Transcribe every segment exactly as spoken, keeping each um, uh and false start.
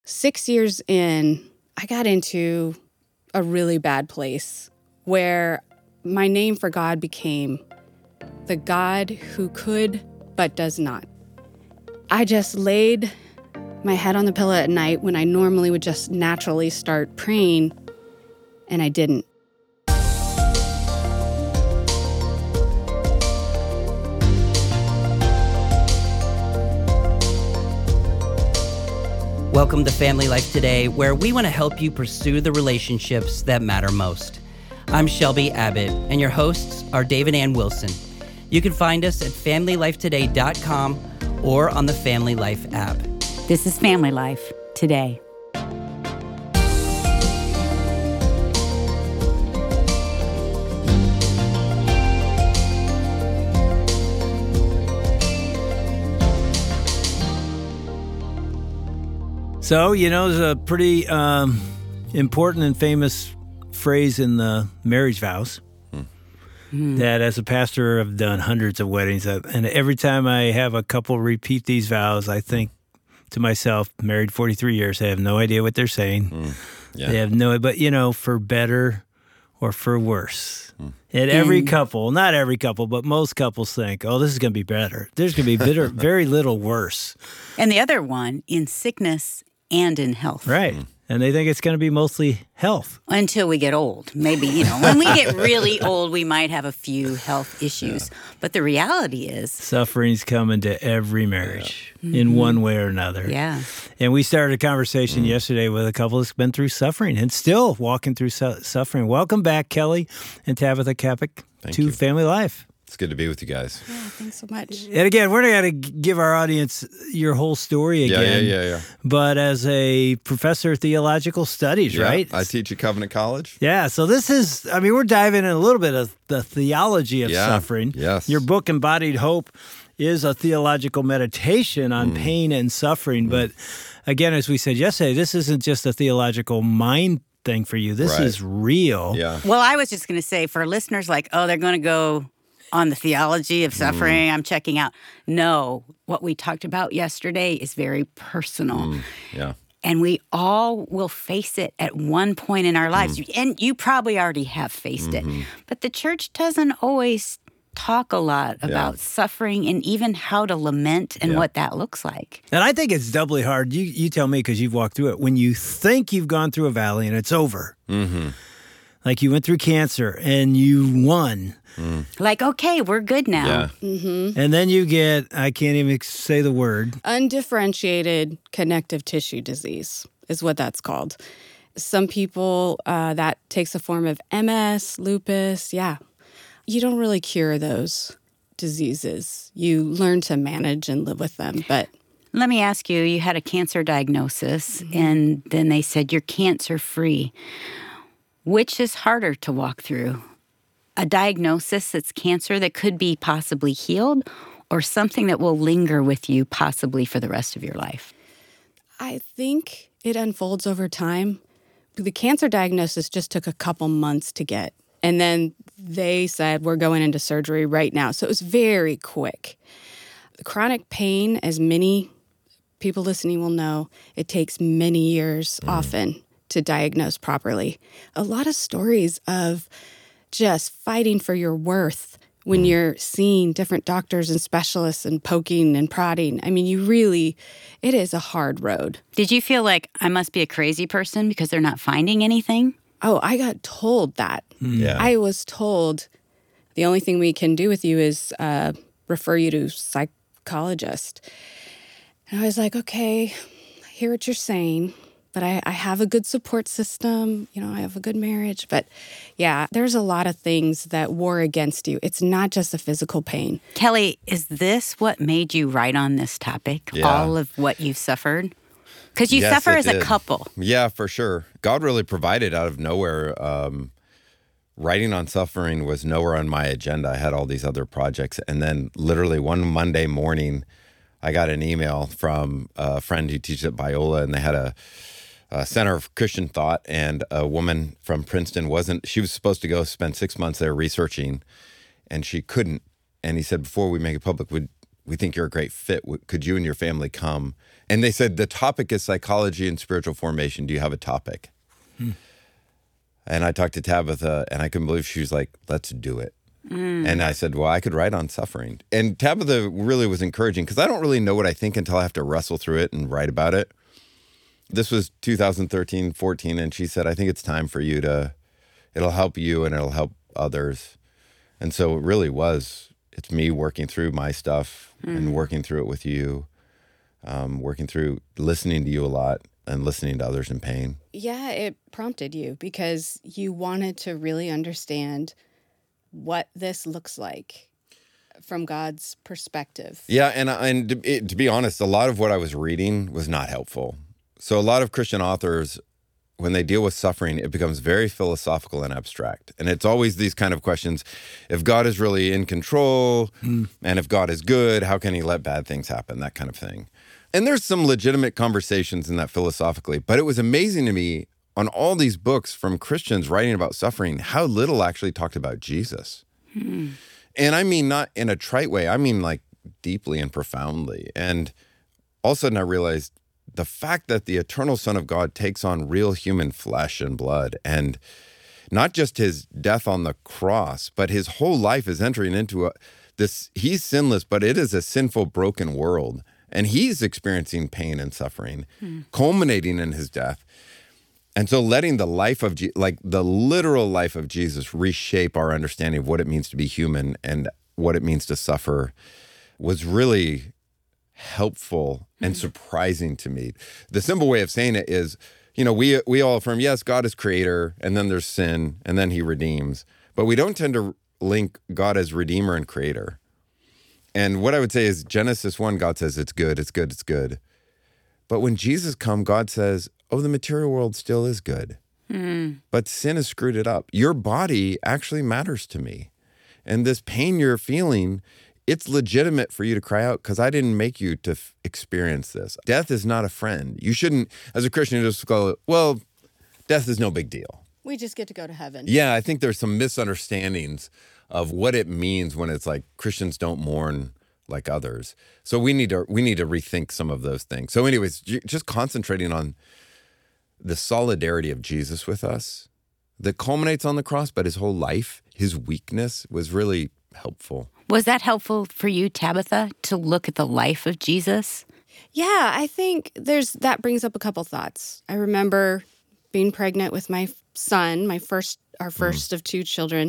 Six years in, I got into a really bad place where my name for God became the God who could but does not. I just laid my head on the pillow at night when I normally would just naturally start praying, and I didn't. Welcome to Family Life Today, where we want to help you pursue the relationships that matter most. I'm Shelby Abbott, and your hosts are David Ann Wilson. You can find us at family life today dot com or on the Family Life app. This is Family Life Today. So, you know, there's a pretty um, important and famous phrase in the marriage vows hmm. that as a pastor I've done hundreds of weddings. And every time I have a couple repeat these vows, I think to myself, married forty-three years, I have no idea what they're saying. Mm. Yeah. They have no, but, you know, for better or for worse. Mm. And every couple, not every couple, but most couples think, oh, this is going to be better. There's going to be bitter, very little worse. And the other one, in sickness and in health. Right. Mm. And they think it's going to be mostly health. Until we get old. Maybe, you know, when we get really old, we might have a few health issues. Yeah. But the reality is... suffering's coming to every marriage yeah. in mm-hmm. one way or another. Yeah. And we started a conversation mm. yesterday with a couple that's been through suffering and still walking through su- suffering. Welcome back, Kelly and Tabitha Kapik, to you. Family Life. It's good to be with you guys. Yeah, thanks so much. And again, we're not going to give our audience your whole story again. Yeah, yeah, yeah, yeah. But as a professor of theological studies, yeah, right? I teach at Covenant College. Yeah, so this is, I mean, we're diving in a little bit of the theology of yeah, suffering. Yes. Your book, Embodied Hope, is a theological meditation on mm. pain and suffering. Mm. But again, as we said yesterday, this isn't just a theological mind thing for you. This right. is real. Yeah. Well, I was just going to say, for listeners like, oh, they're going to go on the theology of suffering, mm. I'm checking out. No, what we talked about yesterday is very personal. Mm. Yeah. And we all will face it at one point in our lives. Mm. And you probably already have faced mm-hmm. it. But the church doesn't always talk a lot about yeah. suffering and even how to lament and yeah. what that looks like. And I think it's doubly hard. You you tell me because you've walked through it. When you think you've gone through a valley and it's over. Mm-hmm. Like you went through cancer and you won. Mm. Like, okay, we're good now. Yeah. Mm-hmm. And then you get, I can't even say the word. Undifferentiated connective tissue disease is what that's called. Some people, uh, that takes the form of M S, lupus. Yeah. You don't really cure those diseases. You learn to manage and live with them. But let me ask you, you had a cancer diagnosis, mm-hmm. and then they said you're cancer-free. Which is harder to walk through? A diagnosis that's cancer that could be possibly healed, or something that will linger with you possibly for the rest of your life? I think it unfolds over time. The cancer diagnosis just took a couple months to get. And then they said, we're going into surgery right now. So it was very quick. Chronic pain, as many people listening will know, it takes many years mm. often to diagnose properly. A lot of stories of just fighting for your worth when mm. you're seeing different doctors and specialists and poking and prodding. I mean, you really, it is a hard road. Did you feel like I must be a crazy person because they're not finding anything? Oh, I got told that. Yeah. I was told the only thing we can do with you is uh, refer you to psychologist. And I was like, okay, I hear what you're saying. But I, I have a good support system. You know, I have a good marriage. But yeah, there's a lot of things that war against you. It's not just the physical pain. Kelly, is this what made you write on this topic? Yeah. All of what you've suffered? Because you yes, suffer as did. a couple. Yeah, for sure. God really provided out of nowhere. Um, writing on suffering was nowhere on my agenda. I had all these other projects. And then literally one Monday morning, I got an email from a friend who teaches at Biola, and they had a Uh, Center of Christian Thought, and a woman from Princeton wasn't, she was supposed to go spend six months there researching, and she couldn't. And he said, before we make it public, would we think you're a great fit. Could you and your family come? And they said, the topic is psychology and spiritual formation. Do you have a topic? Hmm. And I talked to Tabitha, and I couldn't believe she was like, let's do it. Mm. And I said, well, I could write on suffering. And Tabitha really was encouraging, because I don't really know what I think until I have to wrestle through it and write about it. This was two thousand thirteen, fourteen, and she said, I think it's time for you to, it'll help you and it'll help others. And so it really was, it's me working through my stuff mm. and working through it with you, um, working through listening to you a lot and listening to others in pain. Yeah, it prompted you because you wanted to really understand what this looks like from God's perspective. Yeah, and and to, it, to be honest, a lot of what I was reading was not helpful. So a lot of Christian authors, when they deal with suffering, it becomes very philosophical and abstract. And it's always these kind of questions. If God is really in control, mm. and if God is good, how can he let bad things happen? That kind of thing. And there's some legitimate conversations in that philosophically, but it was amazing to me on all these books from Christians writing about suffering, how little actually talked about Jesus. Hmm. And I mean, not in a trite way, I mean like deeply and profoundly. And all of a sudden I realized the fact that the eternal Son of God takes on real human flesh and blood, and not just his death on the cross, but his whole life is entering into a, this, he's sinless, but it is a sinful, broken world. And he's experiencing pain and suffering, hmm. culminating in his death. And so letting the life of, Je- like the literal life of Jesus reshape our understanding of what it means to be human and what it means to suffer was really helpful and mm-hmm. surprising to me. The simple way of saying it is, you know, we we all affirm, yes, God is creator, and then there's sin, and then he redeems. But we don't tend to link God as redeemer and creator. And what I would say is Genesis one, God says it's good, it's good, it's good. But when Jesus comes, God says, oh, the material world still is good. Mm. But sin has screwed it up. Your body actually matters to me. And this pain you're feeling, it's legitimate for you to cry out because I didn't make you to f- experience this. Death is not a friend. You shouldn't, as a Christian, just go, well, death is no big deal. We just get to go to heaven. Yeah, I think there's some misunderstandings of what it means when it's like Christians don't mourn like others. So we need to we need to rethink some of those things. So anyways, just concentrating on the solidarity of Jesus with us that culminates on the cross, but his whole life, his weakness was really helpful. Was that helpful for you, Tabitha, to look at the life of Jesus? Yeah, I think there's that brings up a couple thoughts. I remember being pregnant with my son, my first our first mm. of two children,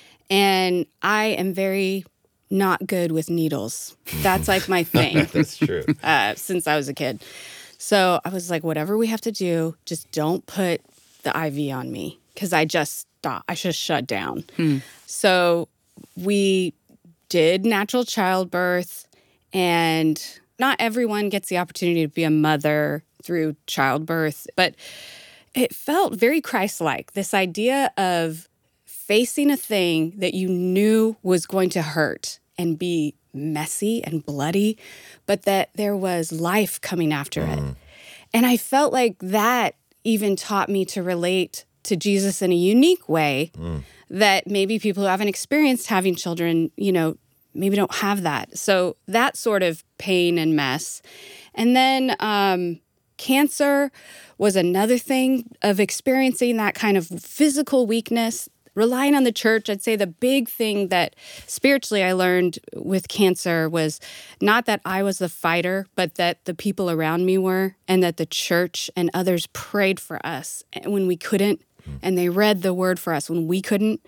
and I am very not good with needles. That's like my thing. That's true. Uh, since I was a kid. So I was like, whatever we have to do, just don't put the I V on me because I just stopped. I just shut down. Hmm. So we did natural childbirth, and not everyone gets the opportunity to be a mother through childbirth, but it felt very Christ-like, this idea of facing a thing that you knew was going to hurt and be messy and bloody, but that there was life coming after mm. it. And I felt like that even taught me to relate to Jesus in a unique way mm. that maybe people who haven't experienced having children, you know, maybe don't have that. So that sort of pain and mess. And then um, cancer was another thing of experiencing that kind of physical weakness. Relying on the church, I'd say the big thing that spiritually I learned with cancer was not that I was the fighter, but that the people around me were, and that the church and others prayed for us when we couldn't, and they read the word for us when we couldn't.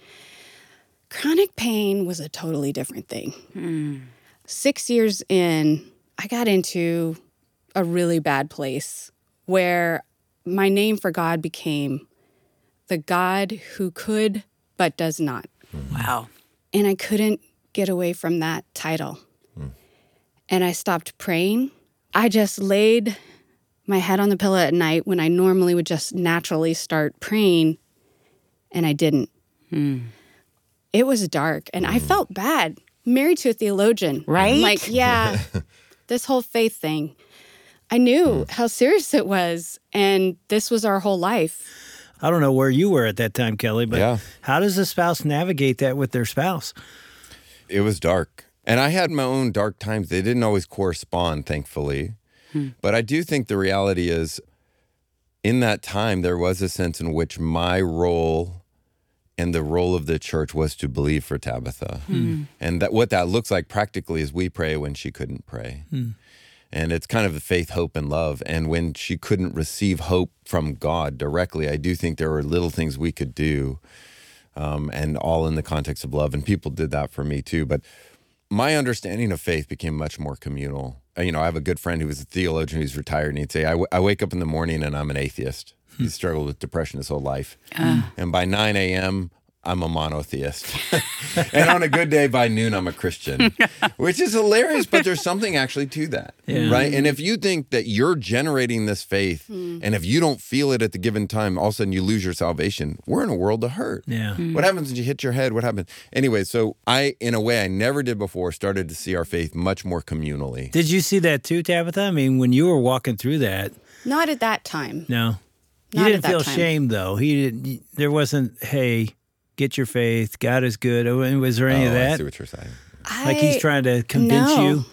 Chronic pain was a totally different thing. Hmm. Six years in, I got into a really bad place where my name for God became the God who could but does not. Wow. And I couldn't get away from that title. Mm. And I stopped praying. I just laid my head on the pillow at night when I normally would just naturally start praying, and I didn't. Mm. It was dark, and mm. I felt bad. Married to a theologian. Right? I'm like, yeah, this whole faith thing. I knew mm. how serious it was, and this was our whole life. I don't know where you were at that time, Kelly, but yeah. how does a spouse navigate that with their spouse? It was dark. And I had my own dark times. They didn't always correspond, thankfully. Hmm. But I do think the reality is, in that time, there was a sense in which my role and the role of the church was to believe for Tabitha. Hmm. And that what that looks like practically is we pray when she couldn't pray. Hmm. And it's kind of the faith, hope, and love. And when she couldn't receive hope from God directly, I do think there were little things we could do, um, and all in the context of love. And people did that for me too. But my understanding of faith became much more communal. You know, I have a good friend who was a theologian who's retired, and he'd say, I, w- I wake up in the morning and I'm an atheist. Hmm. He's struggled with depression his whole life. Uh. And by nine a.m., I'm a monotheist. And on a good day, by noon, I'm a Christian, which is hilarious, but there's something actually to that, yeah. right? And if you think that you're generating this faith, mm. and if you don't feel it at the given time, all of a sudden you lose your salvation, we're in a world of hurt. Yeah. Mm. What happens when you hit your head? What happens? Anyway, so I, in a way I never did before, started to see our faith much more communally. Did you see that too, Tabitha? I mean, when you were walking through that. Not at that time. No. Not you didn't feel time. shame, though. He didn't. There wasn't, hey, get your faith. God is good. Was there any oh, of that? I see what you're saying. I, like he's trying to convince no. you?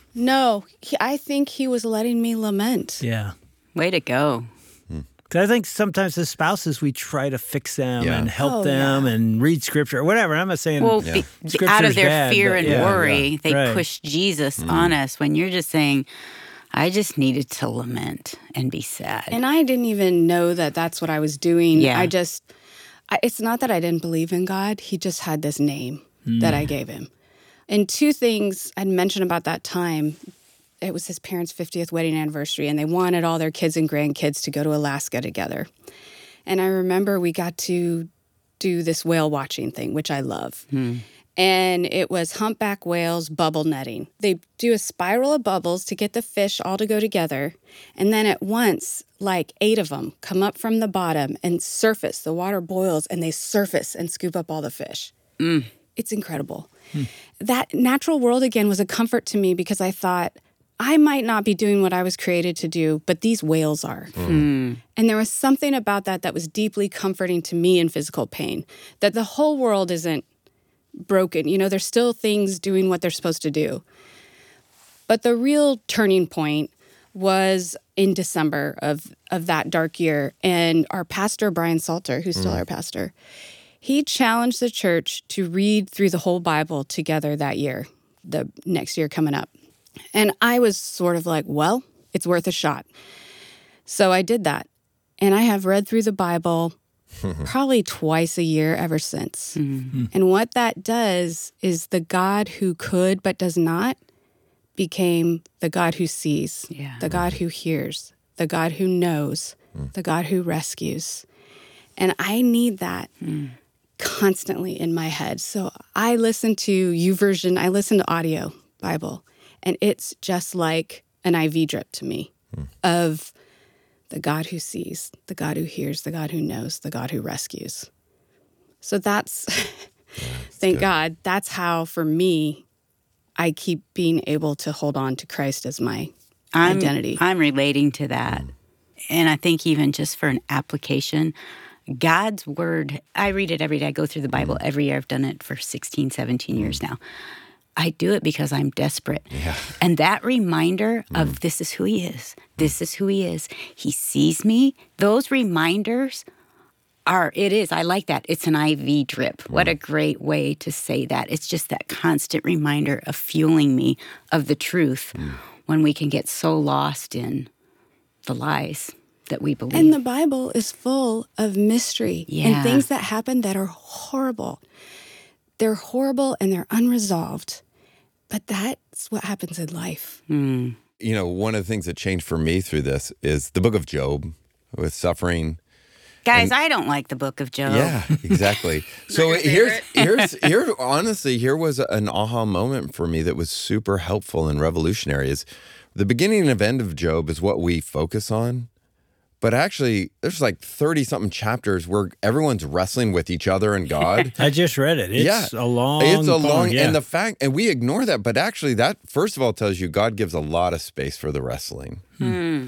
No. He, I think he was letting me lament. Yeah. Way to go. Because I think sometimes as spouses, we try to fix them yeah. and help oh, them yeah. and read scripture or whatever. I'm not saying well, yeah. be, out of their bad, fear but, and yeah, worry, yeah. they right. push Jesus mm. on us when you're just saying, I just needed to lament and be sad. And I didn't even know that that's what I was doing. Yeah. I just... It's not that I didn't believe in God. He just had this name mm. that I gave him. And two things I'd mention about that time. It was his parents' fiftieth wedding anniversary, and they wanted all their kids and grandkids to go to Alaska together. And I remember we got to do this whale watching thing, which I love. Mm. And it was humpback whales bubble netting. They do a spiral of bubbles to get the fish all to go together. And then at once, like eight of them come up from the bottom and surface. The water boils and they surface and scoop up all the fish. Mm. It's incredible. Hmm. That natural world again was a comfort to me because I thought, I might not be doing what I was created to do, but these whales are. Mm. And there was something about that that was deeply comforting to me in physical pain, that the whole world isn't broken. You know, there's still things doing what they're supposed to do. But the real turning point was in December of, of that dark year. And our pastor, Brian Salter, who's still mm. our pastor, he challenged the church to read through the whole Bible together that year, the next year coming up. And I was sort of like, well, it's worth a shot. So I did that. And I have read through the Bible probably twice a year ever since. Mm-hmm. And what that does is the God who could but does not became the God who sees, yeah. the God who hears, the God who knows, mm. the God who rescues. And I need that mm. constantly in my head. So I listen to YouVersion, I listen to audio Bible, and it's just like an I V drip to me mm. of the God who sees, the God who hears, the God who knows, the God who rescues. So that's, yeah, that's thank good. God, that's how, for me, I keep being able to hold on to Christ as my I'm, identity. I'm relating to that. And I think even just for an application, God's word, I read it every day. I go through the Bible every year. I've done it for sixteen, seventeen years now. I do it because I'm desperate. Yeah. And that reminder mm. of this is who he is. This is who he is. He sees me. Those reminders are, it is, I like that. It's an I V drip. Mm. What a great way to say that. It's just that constant reminder of fueling me of the truth mm. when we can get so lost in the lies that we believe. And the Bible is full of mystery yeah. and things that happen that are horrible. They're horrible and they're unresolved. But that's what happens in life. Mm. You know, one of the things that changed for me through this is the book of Job with suffering. Guys, and, I don't like the book of Job. Yeah, exactly. So here's, here's, here, honestly, here was an aha moment for me that was super helpful and revolutionary. Is the beginning and end of Job is what we focus on. But actually, there's like thirty-something chapters where everyone's wrestling with each other and God. I just read it. It's yeah. a long It's a poem, long, yeah. and the fact, and we ignore that, but actually that, first of all, tells you God gives a lot of space for the wrestling. Hmm.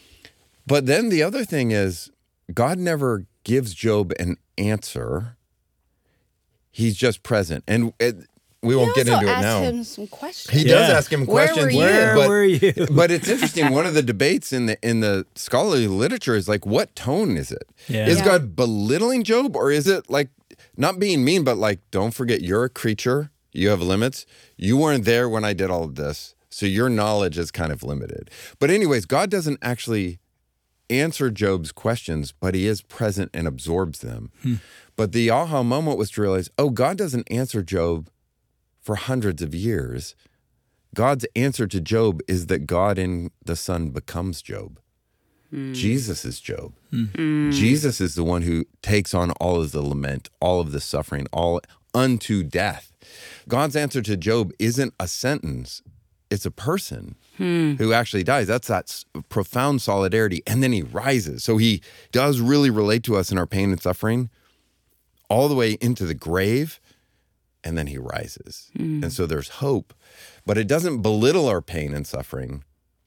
But then the other thing is, God never gives Job an answer. He's just present. And it, we won't He get also into it asked now. him some questions. He does Yeah. ask him Where questions. were you? Where but, were you? but it's interesting. One of the debates in the in the scholarly literature is like, what tone is it? Yeah. Is Yeah. God belittling Job, or is it like not being mean, but like, don't forget, you're a creature. You have limits. You weren't there when I did all of this, so your knowledge is kind of limited. But anyways, God doesn't actually answer Job's questions, but he is present and absorbs them. Hmm. But the aha moment was to realize, oh, God doesn't answer Job for hundreds of years. God's answer to Job is that God in the Son becomes Job. Mm. Jesus is Job. Mm. Jesus is the one who takes on all of the lament, all of the suffering, all unto death. God's answer to Job isn't a sentence. It's a person hmm. who actually dies. That's that profound solidarity. And then he rises. So he does really relate to us in our pain and suffering all the way into the grave. And then he rises. Hmm. And so there's hope. But it doesn't belittle our pain and suffering.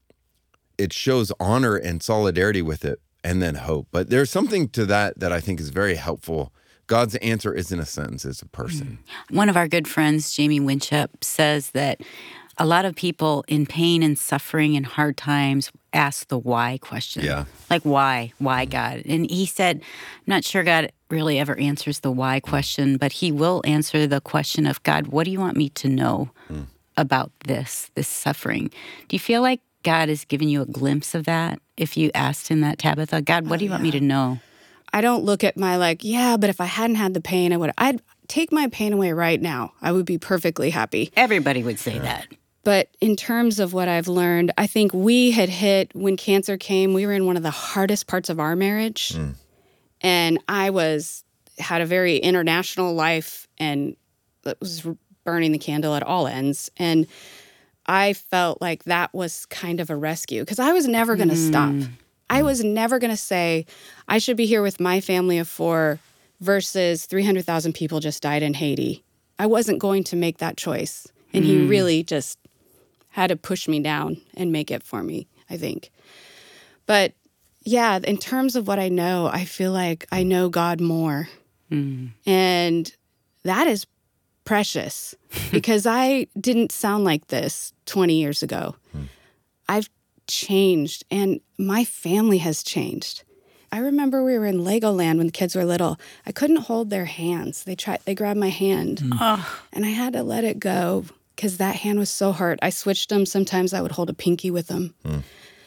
It shows honor and solidarity with it, and then hope. But there's something to that that I think is very helpful. God's answer isn't a sentence, it's a person. One of our good friends, Jamie Winship, says that a lot of people in pain and suffering and hard times ask the why question. Yeah. Like, why? Why, God? And he said, I'm not sure God really ever answers the why question, but he will answer the question of, God, what do you want me to know mm. about this, this suffering? Do you feel like God has given you a glimpse of that if you asked him that, Tabitha? God, what oh, do you yeah. want me to know? I don't look at my like, yeah, but if I hadn't had the pain, I would, I'd take my pain away right now. I would be perfectly happy. Everybody would say yeah. that. But in terms of what I've learned, I think we had hit, when cancer came, we were in one of the hardest parts of our marriage. Mm. And I was, had a very international life and it was burning the candle at all ends. And I felt like that was kind of a rescue because I was never going to mm. stop. I was never going to say, I should be here with my family of four versus three hundred thousand people just died in Haiti. I wasn't going to make that choice. And mm. he really just had to push me down and make it for me, I think. But yeah, in terms of what I know, I feel like I know God more. Mm. And that is precious because I didn't sound like this twenty years ago. Mm. I've changed and my family has changed. I remember we were in Legoland when the kids were little. I couldn't hold their hands. They tried, they grabbed my hand mm. oh. and I had to let it go because that hand was so hurt. I switched them. Sometimes I would hold a pinky with them. Mm.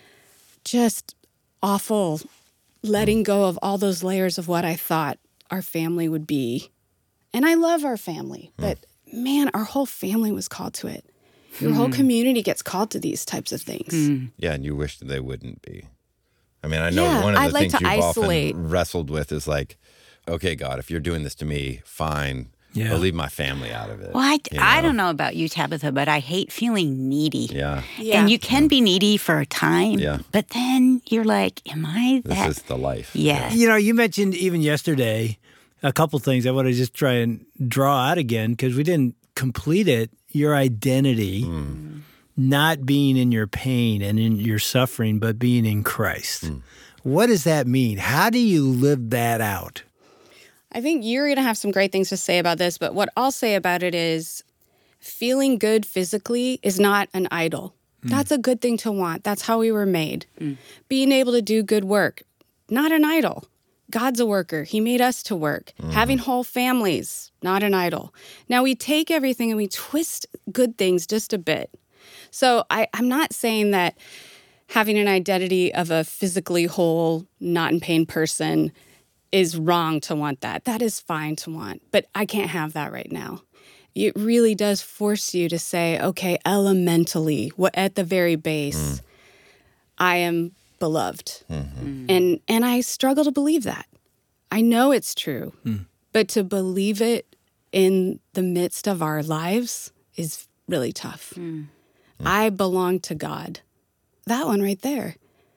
Just awful letting go of all those layers of what I thought our family would be. And I love our family, mm. but man, our whole family was called to it. Your mm. whole community gets called to these types of things. Mm. Yeah, and you wish that they wouldn't be. I mean, I know yeah, one of the I'd things like you've isolate. often wrestled with is like, okay, God, if you're doing this to me, fine. Yeah. I'll leave my family out of it. Well, I, you know? I don't know about you, Tabitha, but I hate feeling needy. Yeah. yeah. And you can yeah. be needy for a time, yeah. but then you're like, am I that? This is the life. Yeah. You know, you mentioned even yesterday a couple things I want to just try and draw out again because we didn't complete it. Your identity, mm. not being in your pain and in your suffering, but being in Christ. Mm. What does that mean? How do you live that out? I think you're going to have some great things to say about this, but what I'll say about it is feeling good physically is not an idol. Mm. That's a good thing to want. That's how we were made. Mm. Being able to do good work, not an idol. God's a worker. He made us to work. Mm. Having whole families, not an idol. Now, we take everything and we twist good things just a bit. So I, I'm not saying that having an identity of a physically whole, not in pain person is wrong to want that. That is fine to want, but I can't have that right now. It really does force you to say, okay, elementally, what at the very base, mm. I am beloved. Mm-hmm. And and I struggle to believe that. I know it's true, mm. but to believe it in the midst of our lives is really tough. Mm. I belong to God. That one right there.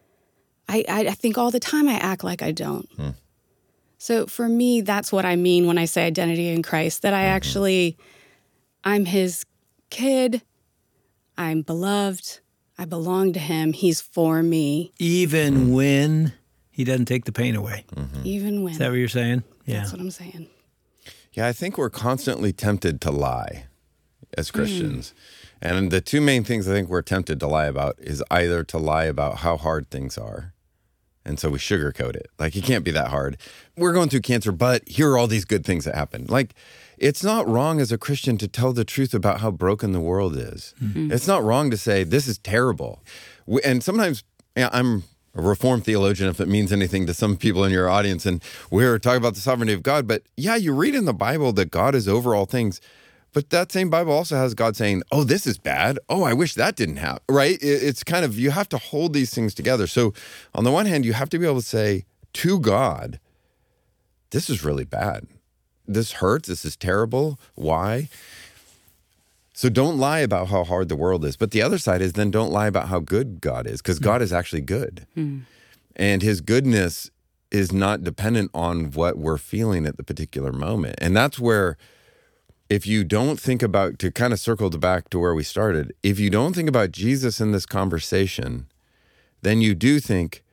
I, I, I think all the time I act like I don't. Mm. So for me, that's what I mean when I say identity in Christ, that I mm-hmm. actually, I'm his kid, I'm beloved, I belong to him, he's for me. Even mm-hmm. when he doesn't take the pain away. Mm-hmm. Even when. Is that what you're saying? Yeah. That's what I'm saying. Yeah, I think we're constantly tempted to lie. as Christians. Mm. And the two main things I think we're tempted to lie about is either to lie about how hard things are, and so we sugarcoat it. Like, it can't be that hard. We're going through cancer, but here are all these good things that happen. Like, it's not wrong as a Christian to tell the truth about how broken the world is. Mm-hmm. It's not wrong to say, this is terrible. And sometimes, yeah, I'm a Reformed theologian, if it means anything to some people in your audience, and we're talking about the sovereignty of God. But yeah, you read in the Bible that God is over all things. But that same Bible also has God saying, oh, this is bad. Oh, I wish that didn't happen, right? It's kind of, you have to hold these things together. So on the one hand, you have to be able to say to God, this is really bad. This hurts. This is terrible. Why? So don't lie about how hard the world is. But the other side is then don't lie about how good God is, because God is actually good. Mm. And his goodness is not dependent on what we're feeling at the particular moment. And that's where, if you don't think about, to kind of circle back to where we started, if you don't think about Jesus in this conversation, then you do think,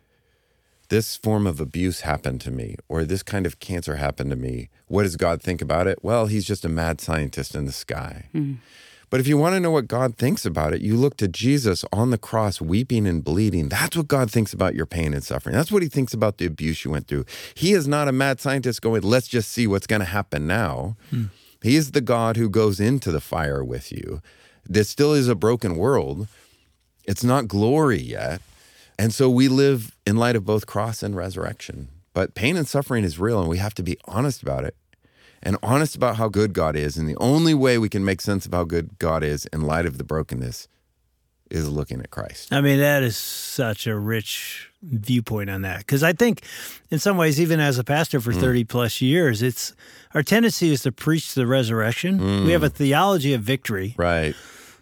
this form of abuse happened to me, or this kind of cancer happened to me. What does God think about it? Well, he's just a mad scientist in the sky. Mm. But if you want to know what God thinks about it, you look to Jesus on the cross, weeping and bleeding. That's what God thinks about your pain and suffering. That's what he thinks about the abuse you went through. He is not a mad scientist going, let's just see what's going to happen now. Mm. He is the God who goes into the fire with you. This still is a broken world. It's not glory yet. And so we live in light of both cross and resurrection. But pain and suffering is real, and we have to be honest about it, and honest about how good God is. And the only way we can make sense of how good God is in light of the brokenness is looking at Christ. I mean, that is such a rich viewpoint on that. Because I think in some ways, even as a pastor for mm. thirty plus years, it's our tendency is to preach the resurrection. Mm. We have a theology of victory. Right.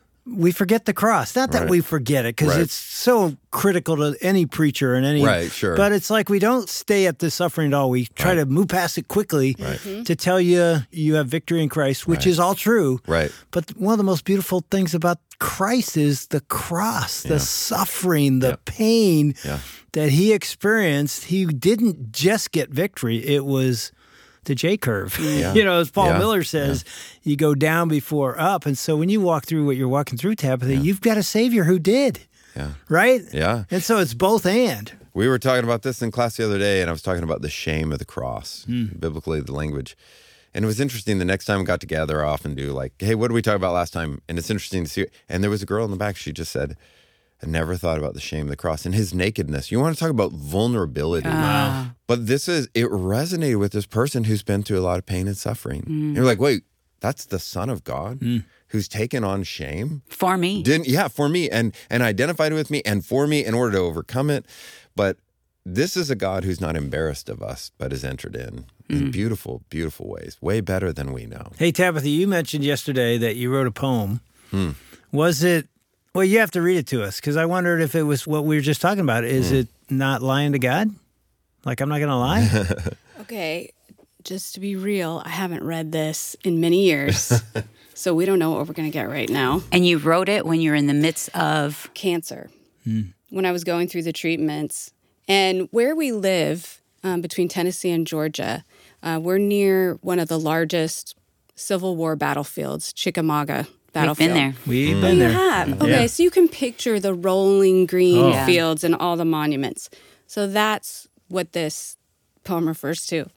We forget the cross. Not that right. we forget it, because right. it's so critical to any preacher and any. Right, sure. But it's like we don't stay at the suffering at all. We try right. to move past it quickly right. to tell you you have victory in Christ, which right. is all true. Right. But one of the most beautiful things about Christ is the cross, the yeah. suffering, the yeah. pain yeah. that he experienced. He didn't just get victory. It was the J-curve. Yeah. You know, as Paul yeah. Miller says, yeah. you go down before up. And so when you walk through what you're walking through, Tabitha, yeah. you've got a Savior who did. Yeah. Right? Yeah. And so it's both and. We were talking about this in class the other day, and I was talking about the shame of the cross, mm. biblically, the language. And it was interesting. The next time we got together, I often do like, hey, what did we talk about last time? And it's interesting to see. And there was a girl in the back, she just said, I never thought about the shame of the cross and his nakedness. You want to talk about vulnerability. Wow. But this is, it resonated with this person who's been through a lot of pain and suffering. Mm. And you're like, wait, that's the Son of God mm. who's taken on shame? For me. Didn't, yeah, for me. And, and identified with me and for me in order to overcome it. But this is a God who's not embarrassed of us, but has entered in mm. in beautiful, beautiful ways, way better than we know. Hey, Tabitha, you mentioned yesterday that you wrote a poem. Hmm. Was it, well, you have to read it to us, because I wondered if it was what we were just talking about. Is mm. it not lying to God? Like, I'm not going to lie? Okay, just to be real, I haven't read this in many years, so we don't know what we're going to get right now. And you wrote it when you're in the midst of cancer, mm. when I was going through the treatments. And where we live, um, between Tennessee and Georgia, uh, we're near one of the largest Civil War battlefields, Chickamauga battlefield. We've been there. We've oh, been you there. have? Okay, yeah. so you can picture the rolling green oh. fields and all the monuments. So that's what this poem refers to.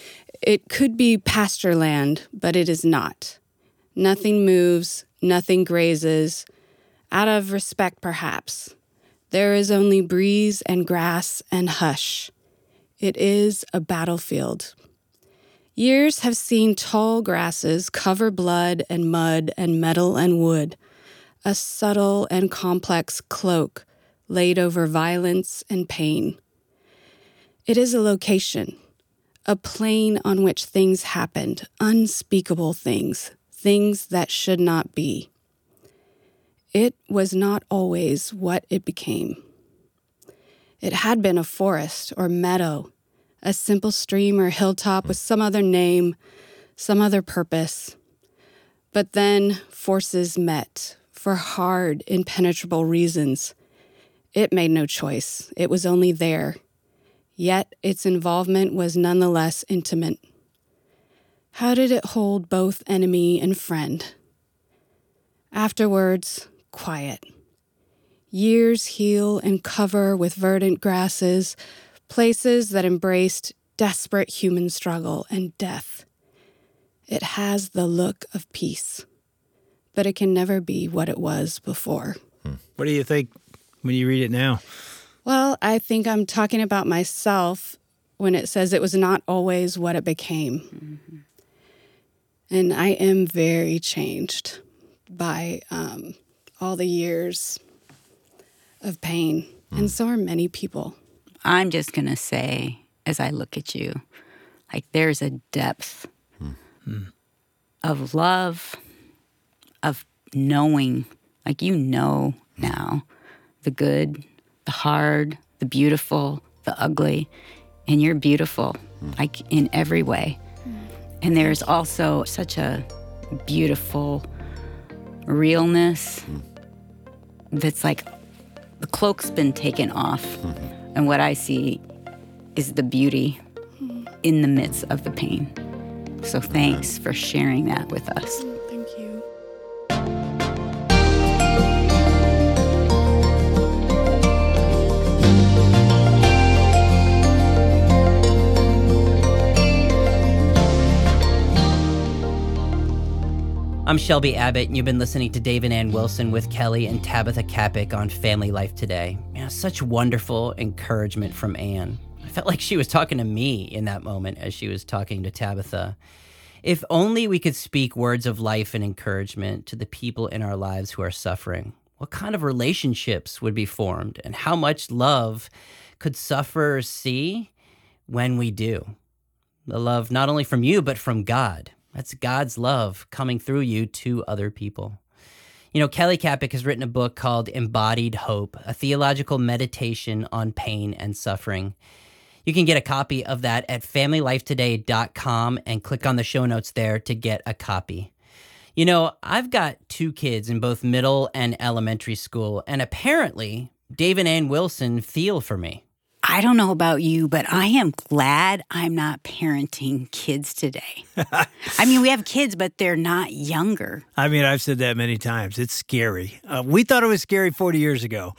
It could be pasture land, but it is not. Nothing moves, nothing grazes. Out of respect, perhaps. There is only breeze and grass and hush. It is a battlefield. Years have seen tall grasses cover blood and mud and metal and wood, a subtle and complex cloak laid over violence and pain. It is a location, a plane on which things happened, unspeakable things, things that should not be. It was not always what it became. It had been a forest or meadow, a simple stream or hilltop with some other name, some other purpose. But then forces met for hard, impenetrable reasons. It made no choice. It was only there. Yet its involvement was nonetheless intimate. How did it hold both enemy and friend? Afterwards, quiet. Years heal and cover with verdant grasses, places that embraced desperate human struggle and death. It has the look of peace, but it can never be what it was before. What do you think when you read it now? Well, I think I'm talking about myself when it says it was not always what it became. Mm-hmm. And I am very changed by um, all the years of pain. Mm. And so are many people. I'm just going to say, as I look at you, like there's a depth mm. of love, of knowing, like you know now, the good, the hard, the beautiful, the ugly, and you're beautiful, mm. like in every way. Mm. And there's also such a beautiful realness mm. that's like the cloak's been taken off. Mm-hmm. And what I see is the beauty mm. in the midst of the pain. So thanks for sharing that with us. Thank you. I'm Shelby Abbott, and you've been listening to Dave and Ann Wilson with Kelly and Tabitha Kapik on Family Life Today. You know, such wonderful encouragement from Ann. I felt like she was talking to me in that moment as she was talking to Tabitha. If only we could speak words of life and encouragement to the people in our lives who are suffering. What kind of relationships would be formed, and how much love could sufferers see when we do? The love not only from you, but from God. That's God's love coming through you to other people. You know, Kelly Kapik has written a book called Embodied Hope, a theological meditation on pain and suffering. You can get a copy of that at family life today dot com and click on the show notes there to get a copy. You know, I've got two kids in both middle and elementary school, and apparently Dave and Ann Wilson feel for me. I don't know about you, but I am glad I'm not parenting kids today. I mean, we have kids, but they're not younger. I mean, I've said that many times. It's scary. Uh, we thought it was scary forty years ago.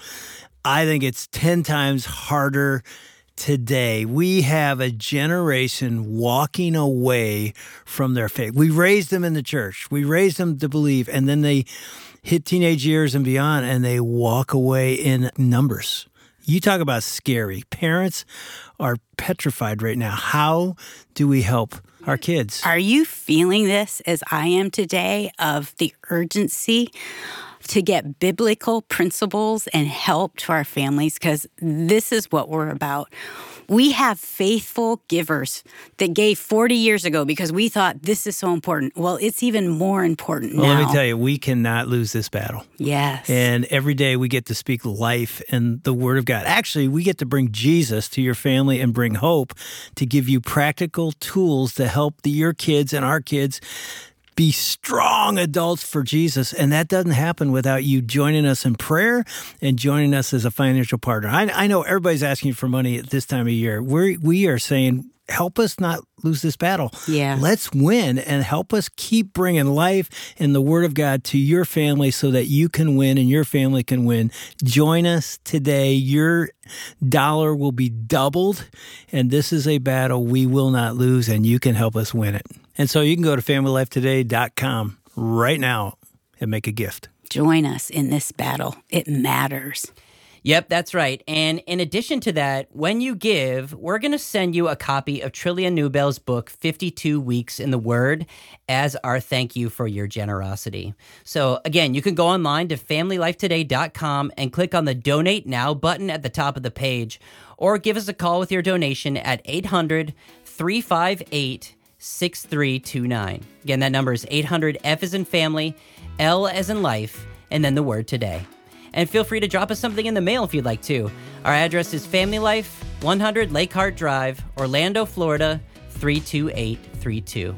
I think it's ten times harder today. We have a generation walking away from their faith. We raised them in the church. We raised them to believe, and then they hit teenage years and beyond, and they walk away in numbers. You talk about scary. Parents are petrified right now. How do we help our kids? Are you feeling this as I am today of the urgency to get biblical principles and help to our families? Because this is what we're about. We have faithful givers that gave forty years ago because we thought this is so important. Well, it's even more important well, now. Let me tell you, we cannot lose this battle. Yes. And every day we get to speak life and the Word of God. Actually, we get to bring Jesus to your family and bring hope to give you practical tools to help the, your kids and our kids be strong adults for Jesus. And that doesn't happen without you joining us in prayer and joining us as a financial partner. I, I know everybody's asking for money at this time of year. We're, we are saying, help us not lose this battle. Yeah. Let's win and help us keep bringing life and the Word of God to your family so that you can win and your family can win. Join us today. Your dollar will be doubled, and this is a battle we will not lose, and you can help us win it. And so you can go to family life today dot com right now and make a gift. Join us in this battle. It matters. Yep, that's right. And in addition to that, when you give, we're going to send you a copy of Trillia Newbell's book, fifty-two Weeks in the Word, as our thank you for your generosity. So again, you can go online to family life today dot com and click on the Donate Now button at the top of the page, or give us a call with your donation at eight hundred, three five eight, six three two nine. Again, that number is eight hundred, F as in family, L as in life, and then the word today. And feel free to drop us something in the mail if you'd like to. Our address is Family Life, one hundred Lake Hart Drive, Orlando, Florida, three two eight three two.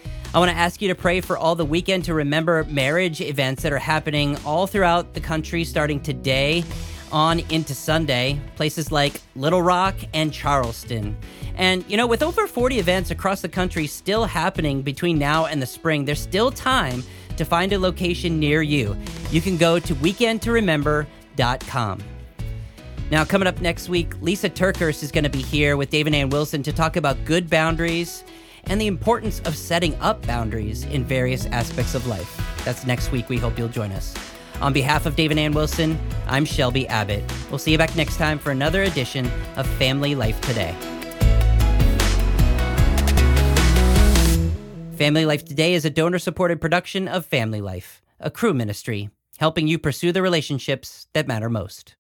I want to ask you to pray for all the Weekend to Remember marriage events that are happening all throughout the country starting today on into Sunday, places like Little Rock and Charleston. And, you know, with over forty events across the country still happening between now and the spring, there's still time to find a location near you, you can go to weekend to remember dot com. Now, coming up next week, Lisa Turkhurst is going to be here with Dave and Ann Wilson to talk about good boundaries and the importance of setting up boundaries in various aspects of life. That's next week. We hope you'll join us. On behalf of Dave and Ann Wilson, I'm Shelby Abbott. We'll see you back next time for another edition of Family Life Today. Family Life Today is a donor-supported production of Family Life, a Cru ministry, helping you pursue the relationships that matter most.